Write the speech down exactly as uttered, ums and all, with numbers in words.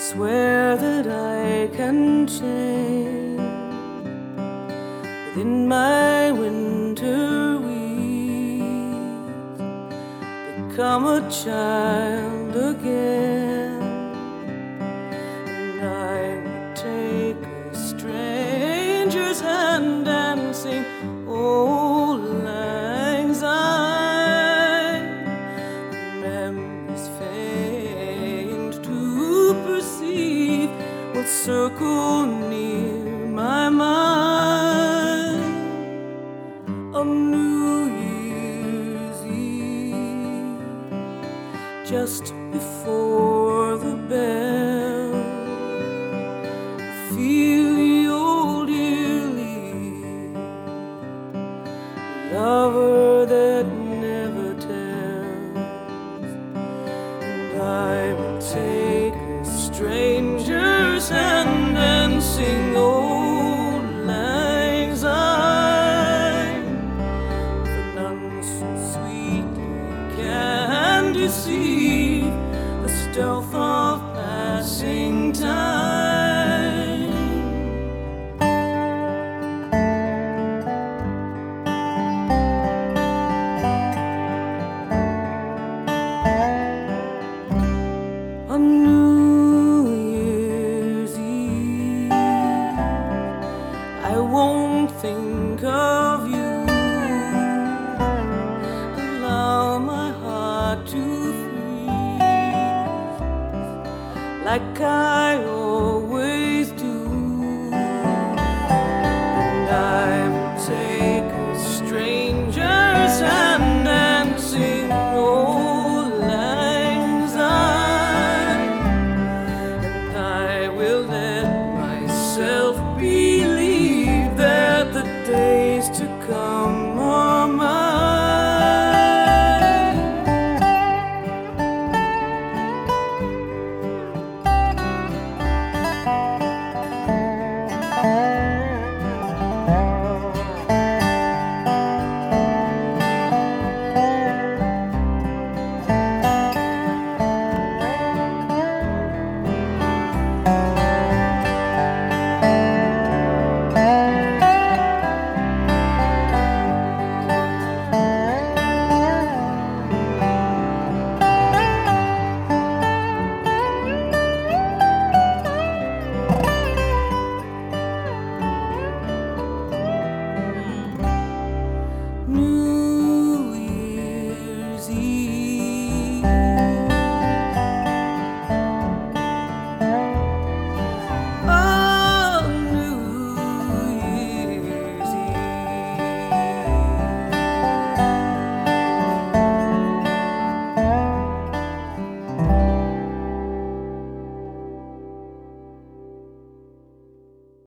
swear that I can change within my winter weeds, become a child again, and I would take a stranger's hand and sing old lang syne. Memories faint to perceive will circle near my mind on New Year's Eve, just before the bell. Feel the old year leave, lover that never tells, and I will take a stranger's hand and sing old lang syne. For none so sweetly can deceive the stealth of passing time. On New Year's Eve, I won't think of you. Allow my heart to freeze like I always do.